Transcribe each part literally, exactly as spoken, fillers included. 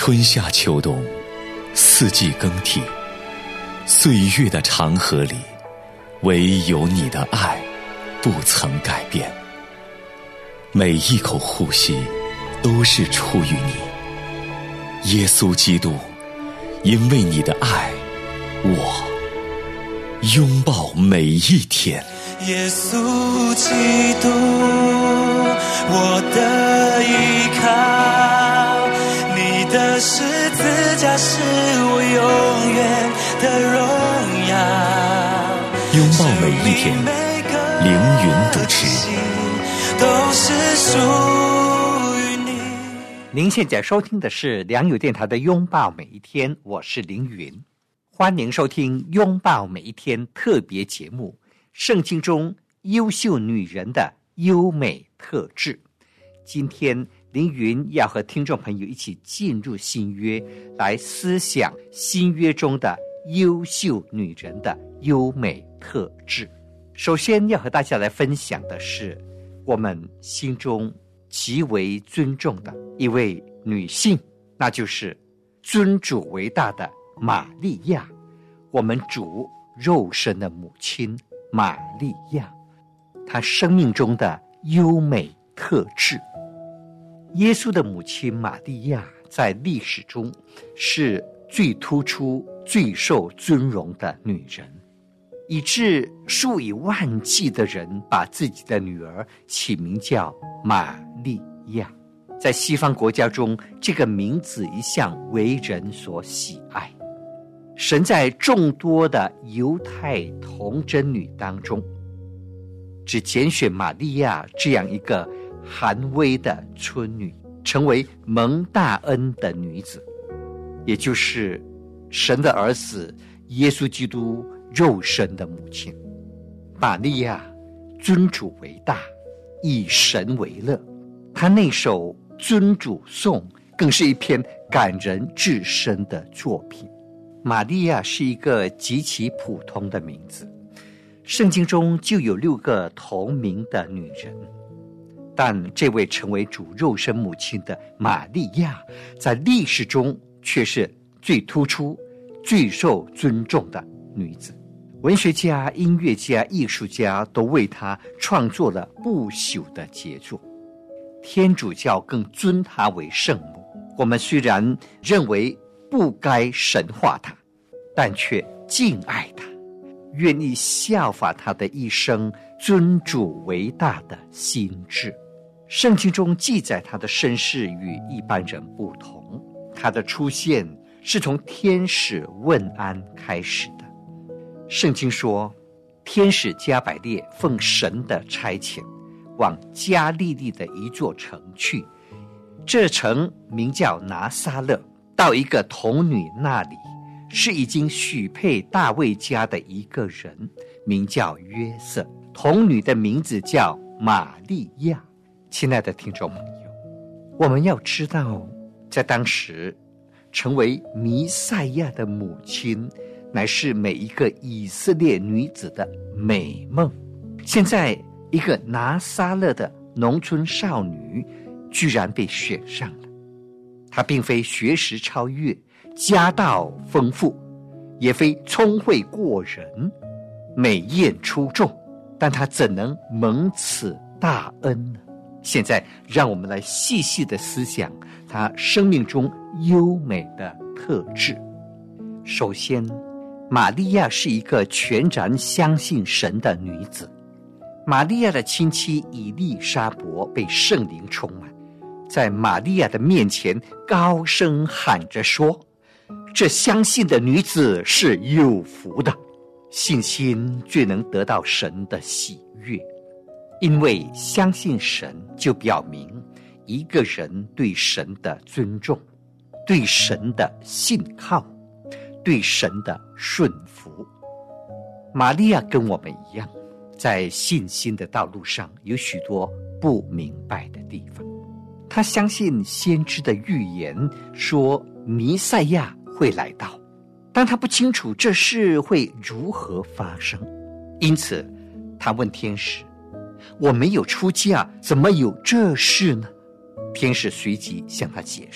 春夏秋冬，四季更替，岁月的长河里，唯有你的爱不曾改变。每一口呼吸都是出于你，耶稣基督，因为你的爱，我拥抱每一天。 耶稣基督，我的依靠，你的十字架是我永远的荣耀。 拥抱每一天，凌云主持。 都是属于你。 您现在收听的是良友电台的拥抱每一天，我是凌云，欢迎收听拥抱每一天特别节目，圣经中优秀女人的优美特质。今天凌云要和听众朋友一起进入新约，来思想新约中的优秀女人的优美特质。首先要和大家来分享的是我们心中极为尊重的一位女性，那就是尊主为大的玛利亚，我们主肉身的母亲玛利亚，她生命中的优美特质。耶稣的母亲玛利亚在历史中是最突出、最受尊荣的女人，以致数以万计的人把自己的女儿起名叫玛利亚。在西方国家中，这个名字一向为人所喜爱。神在众多的犹太童贞女当中，只拣选玛利亚这样一个寒微的村女，成为蒙大恩的女子，也就是神的儿子耶稣基督肉身的母亲。玛利亚尊主为大，以神为乐，她那首尊主颂更是一篇感人至深的作品。玛利亚是一个极其普通的名字，圣经中就有六个同名的女人，但这位成为主肉身母亲的玛利亚，在历史中却是最突出、最受尊重的女子。文学家、音乐家、艺术家都为她创作了不朽的杰作，天主教更尊她为圣母。我们虽然认为不该神化她，但却敬爱她，愿意效法她的一生尊主为大的心志。圣经中记载她的身世与一般人不同，她的出现是从天使问安开始的。圣经说，天使加百列奉神的差遣，往加利利的一座城去，这城名叫拿撒勒，到一个童女那里，是已经许配大卫家的一个人，名叫约瑟，童女的名字叫玛利亚。亲爱的听众朋友，我们要知道，在当时成为弥赛亚的母亲，乃是每一个以色列女子的美梦。现在一个拿撒勒的农村少女居然被选上了，她并非学识超越、家道丰富，也非聪慧过人、美艳出众，但她怎能蒙此大恩呢？现在让我们来细细的思想她生命中优美的特质。首先，玛利亚是一个全然相信神的女子。玛利亚的亲戚以利沙伯被圣灵充满，在玛利亚的面前高声喊着说，这相信的女子是有福的，信心最能得到神的喜悦。因为相信神，就表明一个人对神的尊重，对神的信靠，对神的顺服。玛利亚跟我们一样，在信心的道路上有许多不明白的地方。她相信先知的预言说弥赛亚会来到，但她不清楚这事会如何发生，因此她问天使，我没有出嫁，怎么有这事呢？天使随即向她解释，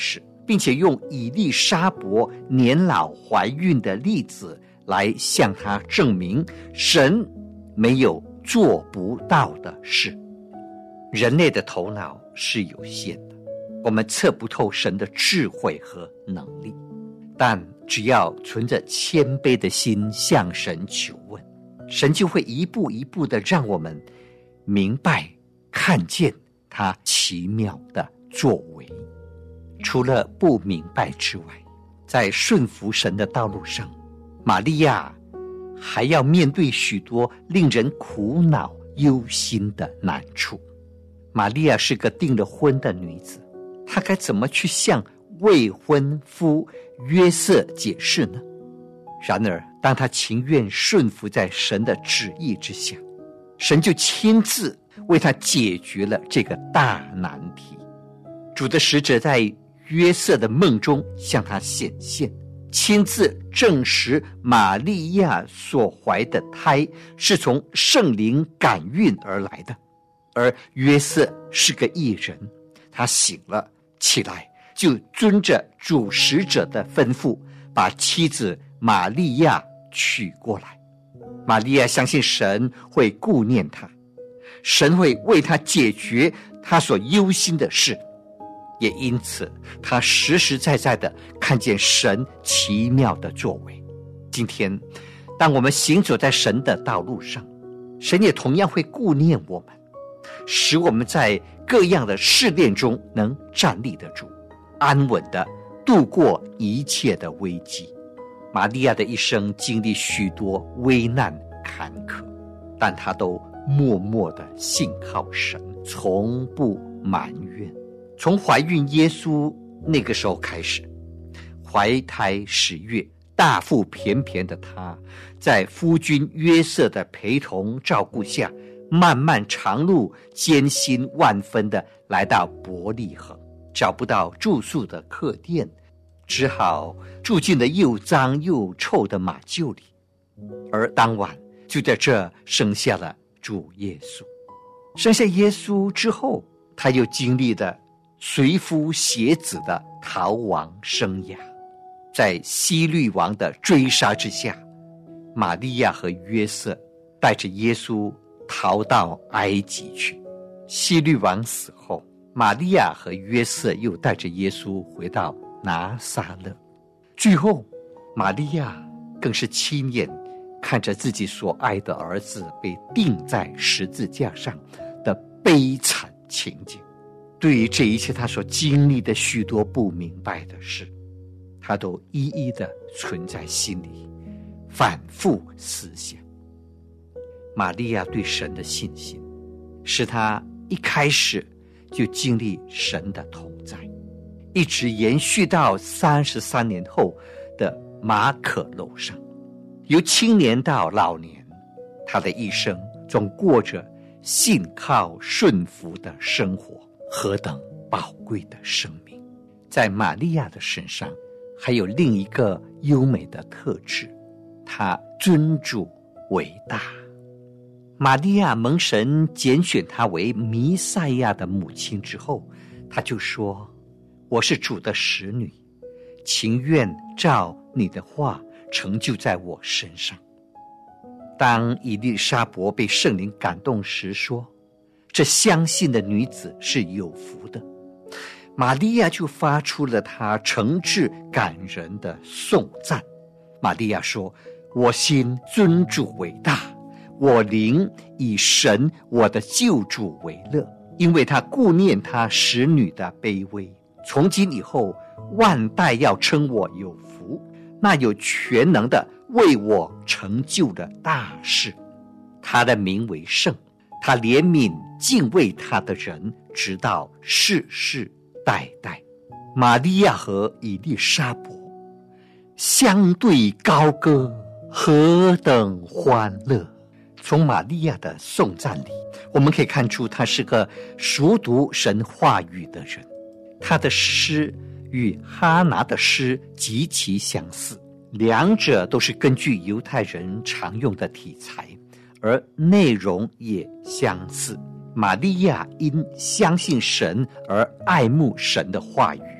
并且用以利沙伯年老怀孕的例子来向他证明神没有做不到的事。人类的头脑是有限的，我们测不透神的智慧和能力，但只要存着谦卑的心向神求问，神就会一步一步地让我们明白看见他奇妙的作为。除了不明白之外，在顺服神的道路上，玛利亚还要面对许多令人苦恼忧心的难处。玛利亚是个订了婚的女子，她该怎么去向未婚夫约瑟解释呢？然而当她情愿顺服在神的旨意之下，神就亲自为她解决了这个大难题。主的使者在约瑟的梦中向他显现，亲自证实玛利亚所怀的胎是从圣灵感孕而来的。而约瑟是个义人，他醒了起来，就遵着主使者的吩咐，把妻子玛利亚娶过来。玛利亚相信神会顾念他，神会为他解决他所忧心的事，也因此他实实在在地看见神奇妙的作为。今天当我们行走在神的道路上，神也同样会顾念我们，使我们在各样的试炼中能站立得住，安稳地度过一切的危机。玛利亚的一生经历许多危难坎坷，但她都默默地信靠神，从不埋怨。从怀孕耶稣那个时候开始，怀胎十月，大腹便便的她在夫君约瑟的陪同照顾下，漫漫长路，艰辛万分的来到伯利恒，找不到住宿的客店，只好住进了又脏又臭的马厩里。而当晚就在这生下了主耶稣。生下耶稣之后，他又经历了随夫携子的逃亡生涯。在希律王的追杀之下，玛利亚和约瑟带着耶稣逃到埃及去。希律王死后，玛利亚和约瑟又带着耶稣回到拿撒勒。最后玛利亚更是亲眼看着自己所爱的儿子被钉在十字架上的悲惨情景。对于这一切他所经历的许多不明白的事，他都一一的存在心里，反复思想。玛利亚对神的信心，使他一开始就经历神的同在，一直延续到三十三年后的马可楼上。由青年到老年，他的一生总过着信靠顺服的生活，何等宝贵的生命！在玛利亚的身上还有另一个优美的特质，她尊主为大。玛利亚蒙神拣选她为弥赛亚的母亲之后，她就说：我是主的使女，情愿照你的话成就在我身上。当以利沙伯被圣灵感动时说，这相信的女子是有福的，玛利亚就发出了她诚挚感人的颂赞。玛利亚说：我心尊主为大，我灵以神我的救主为乐，因为他顾念他使女的卑微。从今以后，万代要称我有福，那有全能的为我成就了大事。他的名为圣，他怜悯敬畏他的人，直到世世代代。玛利亚和以利沙伯相对高歌，何等欢乐！从玛利亚的颂赞里，我们可以看出她是个熟读神话语的人。她的诗与哈拿的诗极其相似，两者都是根据犹太人常用的题材，而内容也相似。玛利亚因相信神而爱慕神的话语，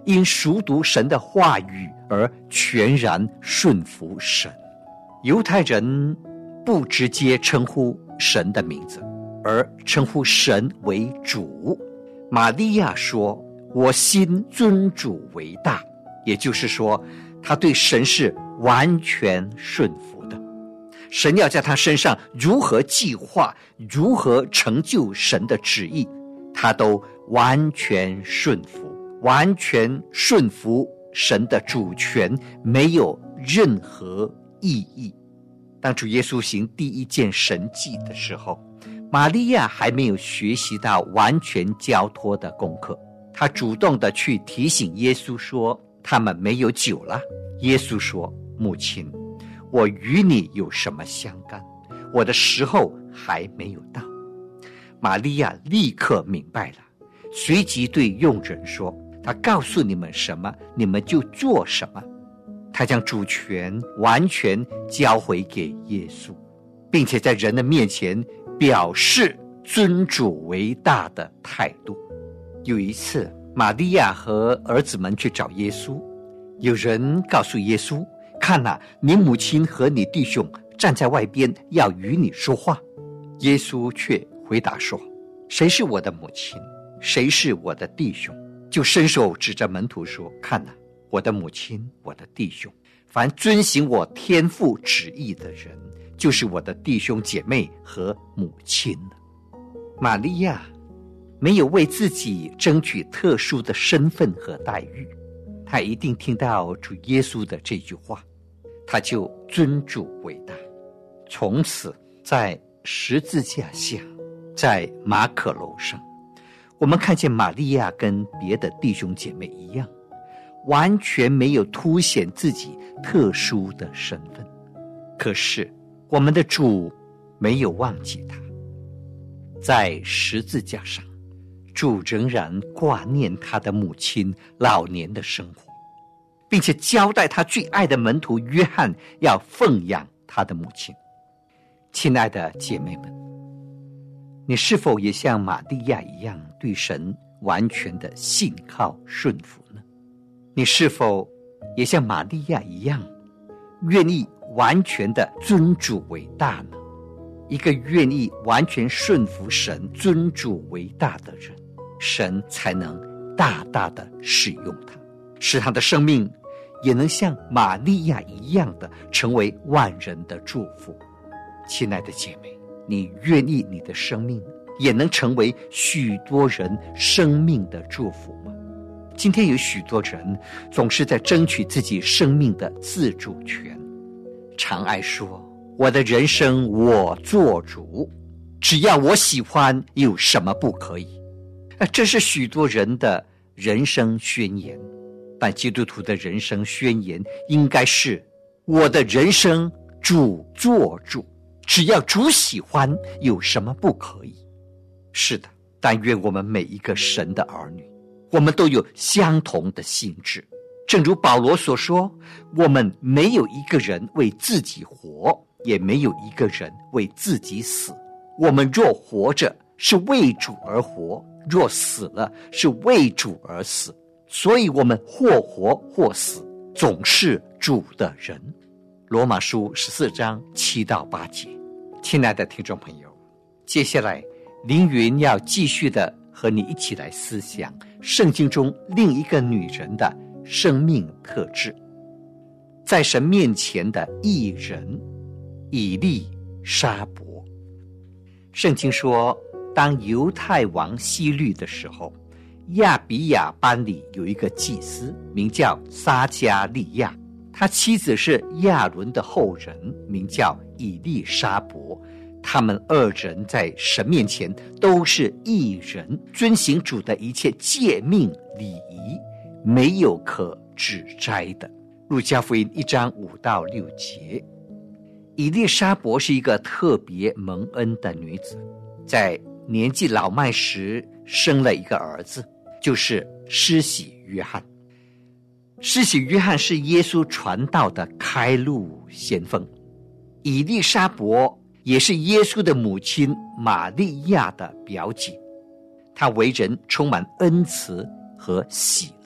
因熟读神的话语而全然顺服神。犹太人不直接称呼神的名字，而称呼神为主。玛利亚说，我心尊主为大，也就是说，他对神是完全顺服的。神要在他身上如何计划，如何成就神的旨意，他都完全顺服，完全顺服神的主权，没有任何异议。当主耶稣行第一件神迹的时候，玛利亚还没有学习到完全交托的功课，她主动的去提醒耶稣说，他们没有酒了。耶稣说，母亲，我与你有什么相干？我的时候还没有到。玛利亚立刻明白了，随即对佣人说，他告诉你们什么，你们就做什么。他将主权完全交回给耶稣，并且在人的面前表示尊主为大的态度。有一次，玛利亚和儿子们去找耶稣，有人告诉耶稣，看哪，你母亲和你弟兄站在外边，要与你说话。耶稣却回答说，谁是我的母亲，谁是我的弟兄？就伸手指着门徒说，看哪，我的母亲，我的弟兄，凡遵行我天父旨意的人，就是我的弟兄姐妹和母亲了。玛利亚没有为自己争取特殊的身份和待遇，她一定听到主耶稣的这句话，她就尊主为大。从此在十字架下，在马可楼上，我们看见玛利亚跟别的弟兄姐妹一样，完全没有凸显自己特殊的身份。可是我们的主没有忘记他，在十字架上，主仍然挂念他的母亲老年的生活，并且交代他最爱的门徒约翰要奉养他的母亲。亲爱的姐妹们，你是否也像玛利亚一样对神完全的信靠顺服呢？你是否也像玛利亚一样愿意完全的尊主为大呢？一个愿意完全顺服神、尊主为大的人，神才能大大的使用他，使他的生命也能像玛利亚一样的成为万人的祝福。亲爱的姐妹，你愿意你的生命也能成为许多人生命的祝福吗？今天有许多人总是在争取自己生命的自主权，常爱说，我的人生我做主，只要我喜欢，有什么不可以？这是许多人的人生宣言，但基督徒的人生宣言应该是，我的人生主做主，只要主喜欢，有什么不可以？是的，但愿我们每一个神的儿女，我们都有相同的心志。正如保罗所说，我们没有一个人为自己活，也没有一个人为自己死。我们若活着，是为主而活；若死了，是为主而死。所以我们或活或死，总是主的人。罗马书十四章七到八节。亲爱的听众朋友，接下来凌云要继续的和你一起来思想圣经中另一个女人的生命特质，在神面前的义人以利沙伯。圣经说，当犹太王希律的时候，亚比亚班里有一个祭司，名叫撒加利亚，他妻子是亚伦的后人，名叫以利沙伯。他们二人在神面前都是义人，遵行主的一切诫命礼仪，没有可指摘的。路加福音一章五到六节。以利沙伯是一个特别蒙恩的女子，在年纪老迈时生了一个儿子，就是施洗约翰。施洗约翰是耶稣传道的开路先锋，以利沙伯也是耶稣的母亲玛利亚的表姐。她为人充满恩慈和喜乐，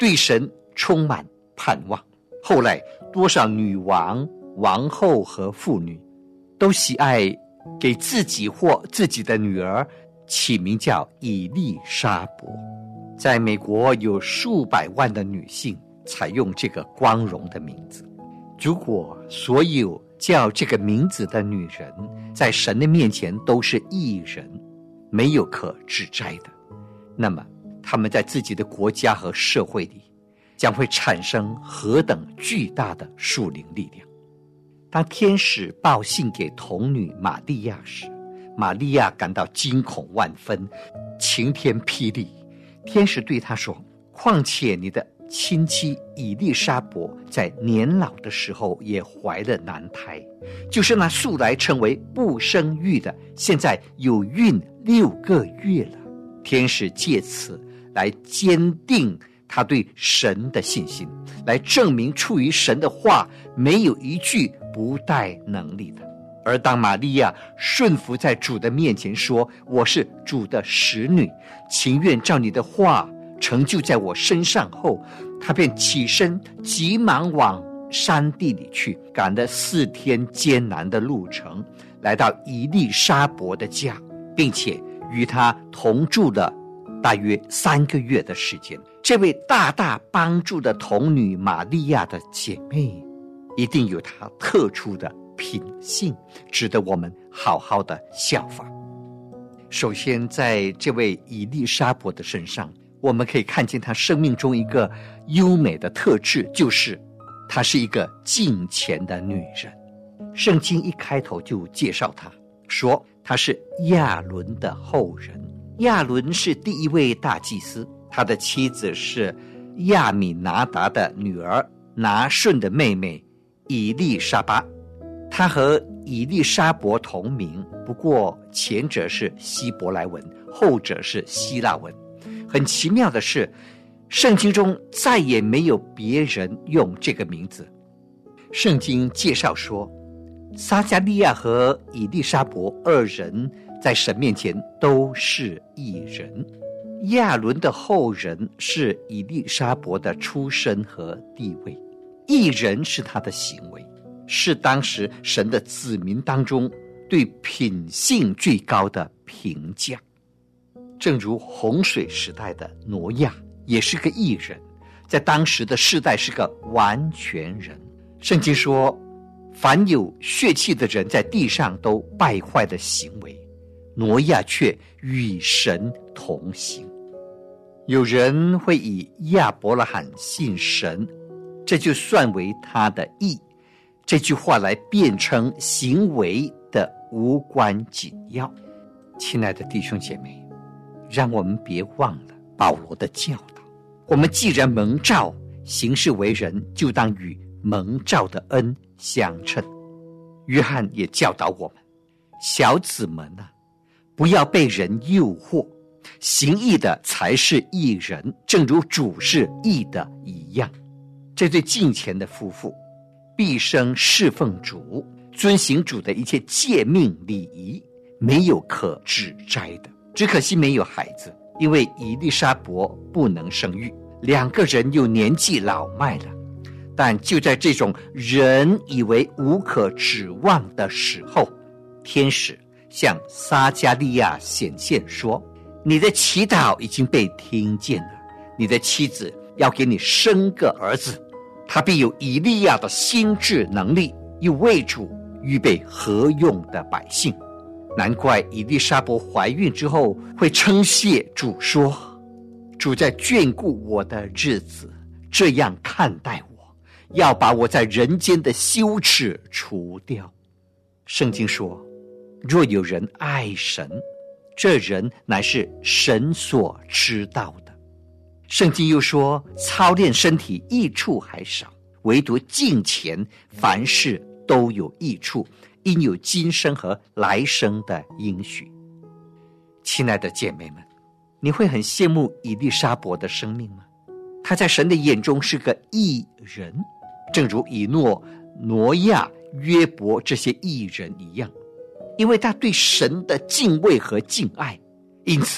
对神充满盼望。后来多少女王、王后和妇女都喜爱给自己或自己的女儿起名叫以利沙伯。在美国有数百万的女性采用这个光荣的名字。如果所有叫这个名字的女人在神的面前都是义人，没有可指摘的，那么他们在自己的国家和社会里将会产生何等巨大的属灵力量。当天使报信给童女玛利亚时，玛利亚感到惊恐万分，晴天霹雳。天使对她说，况且你的亲戚以利沙伯在年老的时候也怀了男胎，就是那素来称为不生育的，现在有孕六个月了。天使借此来坚定他对神的信心，来证明出于神的话没有一句不带能力的。而当玛利亚顺服在主的面前说，我是主的使女，情愿照你的话成就在我身上后，他便起身急忙往山地里去，赶了四天艰难的路程，来到以利沙伯的家，并且与他同住了大约三个月的时间。这位大大帮助的童女玛利亚的姐妹一定有她特殊的品性，值得我们好好的效仿。首先在这位以利沙伯的身上，我们可以看见她生命中一个优美的特质，就是她是一个敬虔的女人。圣经一开头就介绍她，说她是亚伦的后人。亚伦是第一位大祭司，他的妻子是亚米拿达的女儿拿顺的妹妹以利沙巴。他和以利沙伯同名，不过前者是希伯来文，后者是希腊文。很奇妙的是，圣经中再也没有别人用这个名字。圣经介绍说，撒迦利亚和以利沙伯二人在神面前都是义人。亚伦的后人是以利沙伯的出身和地位，义人是他的行为，是当时神的子民当中对品性最高的评价。正如洪水时代的挪亚也是个义人，在当时的世代是个完全人。圣经说，凡有血气的人在地上都败坏的行为，挪亚却与神同行。有人会以亚伯拉罕信神，这就算为他的义，这句话来辩称行为的无关紧要。亲爱的弟兄姐妹，让我们别忘了保罗的教导，我们既然蒙召行事为人，就当与蒙召的恩相称。约翰也教导我们，小子们啊，不要被人诱惑，行义的才是义人，正如主是义的一样。这对敬虔的夫妇毕生侍奉主，遵行主的一切诫命礼仪，没有可指摘的。只可惜没有孩子，因为以利沙伯不能生育，两个人又年纪老迈了。但就在这种人以为无可指望的时候，天使向撒迦利亚显现说，你的祈祷已经被听见了，你的妻子要给你生个儿子，他必有以利亚的心智能力，又为主预备合用的百姓。难怪以利沙伯怀孕之后会称谢主说，主在眷顾我的日子这样看待我，要把我在人间的羞耻除掉。圣经说，若有人爱神，这人乃是神所知道的。圣经又说，操练身体益处还少，唯独敬虔凡事都有益处，因有今生和来生的应许。亲爱的姐妹们，你会很羡慕以利沙伯的生命吗？他在神的眼中是个义人，正如以诺、挪亚、约伯这些义人一样。因为他对神的敬畏和敬爱，因此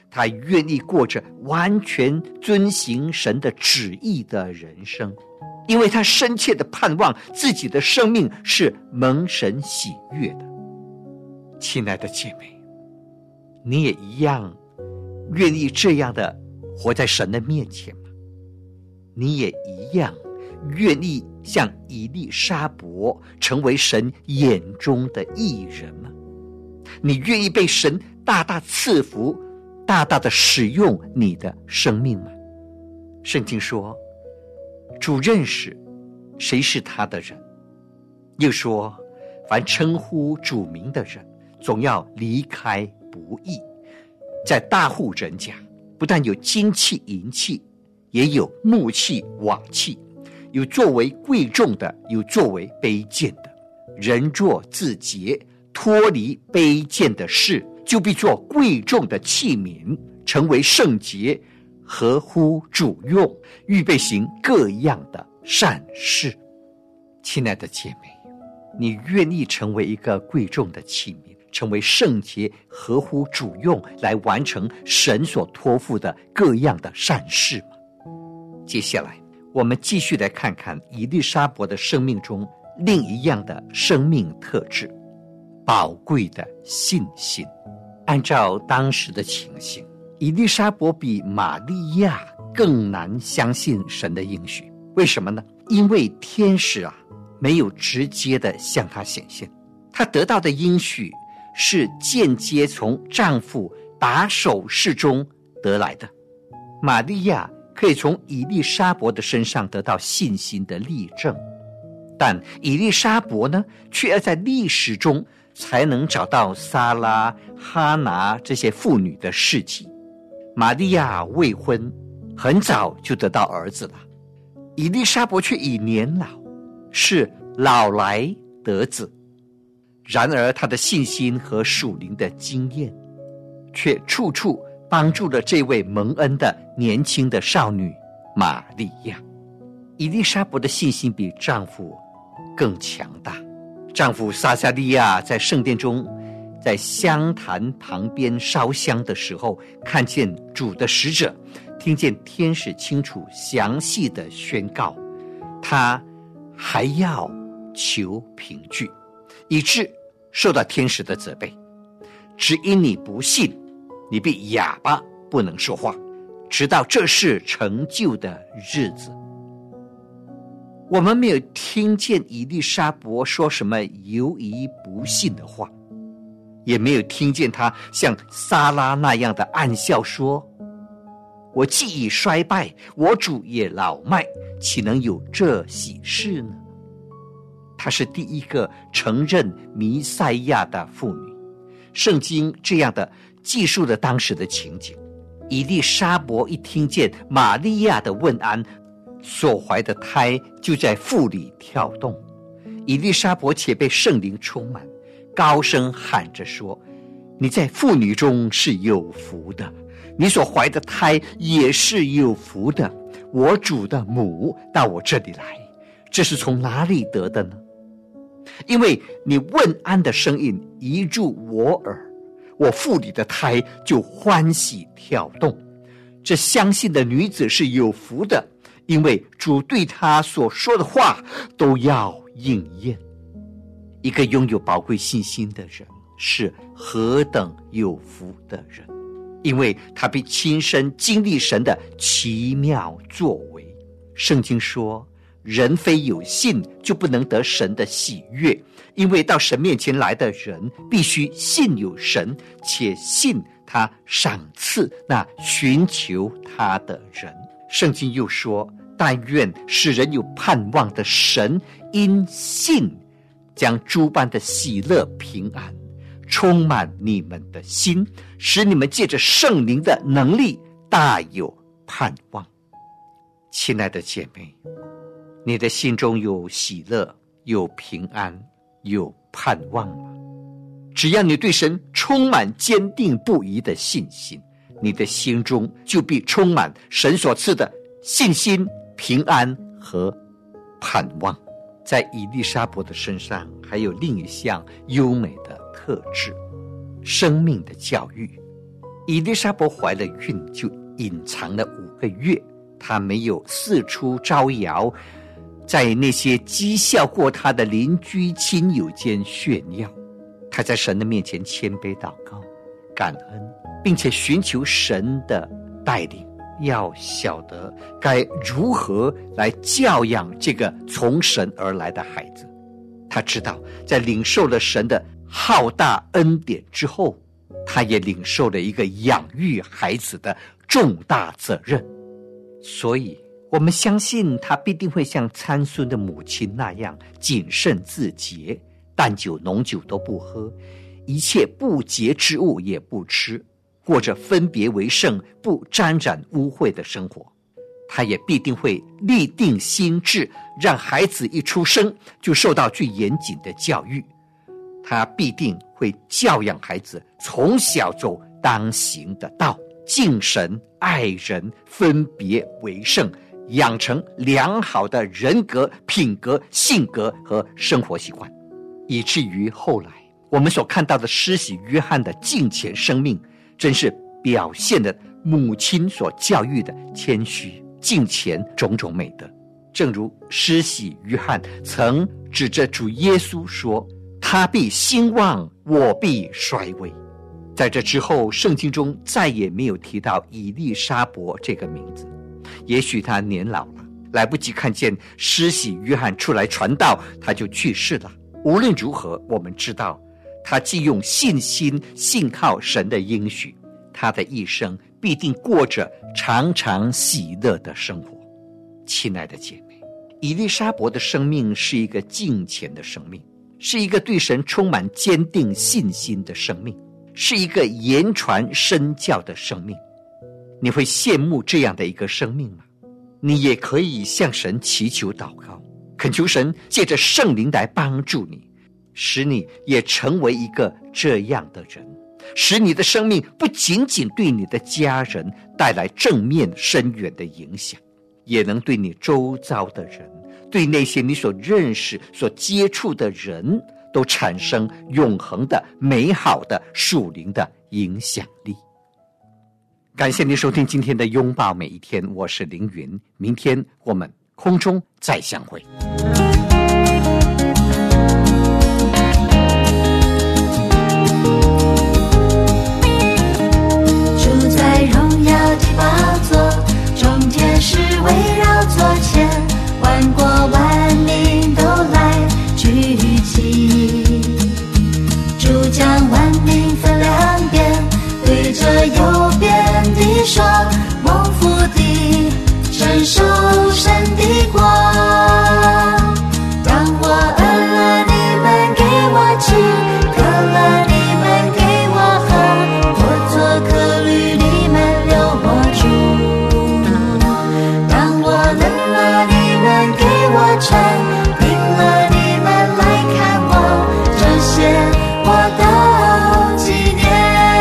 她愿意过着完全遵行神的旨意的人生，因为她深切的盼望自己的生命是蒙神喜悦的。亲爱的姐妹，你也一样愿意这样的活在神的面前吗？你也一样愿意像以利沙伯成为神眼中的义人吗？你愿意被神大大赐福，大大的使用你的生命吗？圣经说，主认识谁是他的人，又说，凡称呼主名的人，总要离开不义。在大户人家，不但有金器银器，也有木器瓦器，有作为贵重的，有作为卑贱的。人若自洁，脱离卑贱的事，就必做贵重的器皿，成为圣洁，合乎主用，预备行各样的善事。亲爱的姐妹，你愿意成为一个贵重的器皿，成为圣洁，合乎主用，来完成神所托付的各样的善事吗？接下来我们继续来看看以利沙伯的生命中另一样的生命特质，宝贵的信心。按照当时的情形，以利沙伯比玛利亚更难相信神的应许。为什么呢？因为天使啊没有直接的向她显现，她得到的应许是间接从丈夫打手势中得来的。玛利亚可以从以利沙伯的身上得到信心的例证，但以利沙伯呢，却要在历史中才能找到撒拉、哈拿这些妇女的事迹。玛利亚未婚，很早就得到儿子了，以利沙伯却已年老，是老来得子。然而他的信心和属灵的经验，却处处帮助了这位蒙恩的年轻的少女玛利亚。以利沙伯的信心比丈夫更强大。丈夫撒迦利亚在圣殿中，在香坛旁边烧香的时候，看见主的使者，听见天使清楚详细的宣告，他还要求凭据，以致受到天使的责备，只因你不信，你必哑巴不能说话，直到这事成就的日子。我们没有听见以利沙伯说什么犹疑不信的话，也没有听见他像撒拉那样的暗笑说，我既已衰败，我主也老迈，岂能有这喜事呢？她是第一个承认弥赛亚的妇女。圣经这样的记述了当时的情景。以利沙伯一听见玛利亚的问安，所怀的胎就在腹里跳动。以利沙伯且被圣灵充满，高声喊着说，你在妇女中是有福的，你所怀的胎也是有福的。我主的母到我这里来，这是从哪里得的呢？因为你问安的声音一入我耳，我腹里的胎就欢喜跳动。这相信的女子是有福的，因为主对她所说的话都要应验。一个拥有宝贵信心的人是何等有福的人，因为他必亲身经历神的奇妙作为。圣经说，人非有信就不能得神的喜悦，因为到神面前来的人必须信有神，且信他赏赐那寻求他的人。圣经又说，但愿使人有盼望的神因信将诸般的喜乐平安充满你们的心，使你们借着圣灵的能力大有盼望。亲爱的姐妹，你的心中有喜乐，有平安，有盼望吗？只要你对神充满坚定不移的信心，你的心中就必充满神所赐的信心、平安和盼望。在以利沙伯的身上还有另一项优美的特质，生命的教育。 以利沙伯怀了孕就隐藏了五个月，她没有四处招摇，在那些讥笑过她的邻居亲友间炫耀。她在神的面前谦卑祷告，感恩，并且寻求神的带领，要晓得该如何来教养这个从神而来的孩子。她知道在领受了神的浩大恩典之后，她也领受了一个养育孩子的重大责任。所以我们相信她必定会像参孙的母亲那样谨慎自洁，淡酒浓酒都不喝，一切不洁之物也不吃，过着分别为圣不沾染污秽的生活。他也必定会立定心志，让孩子一出生就受到最严谨的教育。他必定会教养孩子从小走当行的道，敬神爱人，分别为圣，养成良好的人格品格性格和生活习惯，以至于后来我们所看到的施洗约翰的敬虔生命，真是表现了母亲所教育的谦虚敬虔种种美德。正如施洗约翰曾指着主耶稣说，他必兴旺，我必衰微。在这之后，圣经中再也没有提到以利沙伯这个名字。也许他年老了，来不及看见施洗约翰出来传道，他就去世了。无论如何，我们知道他既用信心信靠神的应许，他的一生必定过着常常喜乐的生活。亲爱的姐妹，以利沙伯的生命是一个敬虔的生命，是一个对神充满坚定信心的生命，是一个言传身教的生命。你会羡慕这样的一个生命吗？你也可以向神祈求祷告，恳求神借着圣灵来帮助你，使你也成为一个这样的人，使你的生命不仅仅对你的家人带来正面深远的影响，也能对你周遭的人，对那些你所认识所接触的人，都产生永恒的美好的属灵的影响力。感谢您收听今天的拥抱每一天，我是凌云，明天我们空中再相会。 住在荣耀的宝座，众天使围绕座前，万国万民都来聚集。主将万民分两边，对着右边的说，蒙福的承受神的国。当我饿了，你们给我吃，渴了，你们给我喝，我做客旅，你们留我住。当我冷了，你们给我穿，病了，你们来看我，这些我都纪念。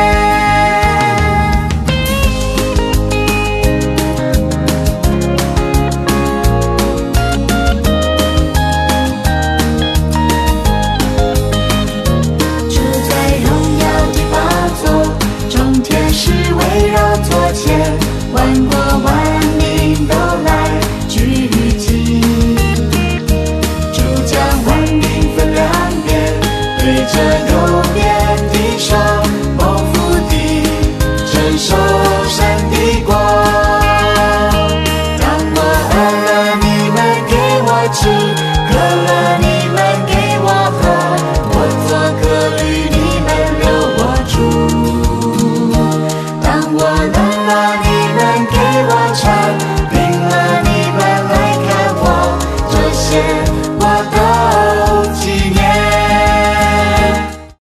住在荣耀的宝座，众天使围绕座前，万国万民都来聚集。主将万民分两边，对着右边的说，蒙福的承受神的国。当我饿了，你们给我吃，渴了，你们给我喝，我做客旅，你们留我住。当我冷了，你们给我穿，